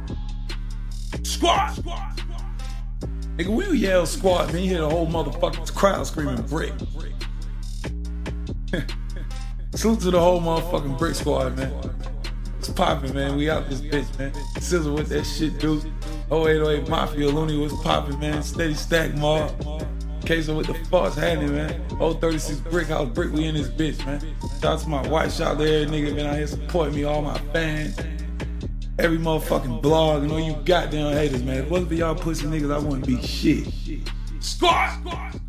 Squad! Nigga, we would yell squad, man. You hear the whole motherfucking crowd screaming brick. Salute to the whole motherfucking brick squad, man. It's popping, man. We out this bitch, man. Sizzle with that shit, dude. 0808 Mafia, Looney was popping, man. Steady Stack Mob. Queso with the fuck's happening, man. 036 Brick House Brick, we in this bitch, man. Shout out to my wife, shout out to every nigga been out here supporting me, all my fans. Every motherfucking blog, and all you goddamn haters, man. If it wasn't for y'all pussy niggas, I wouldn't be shit. Squad!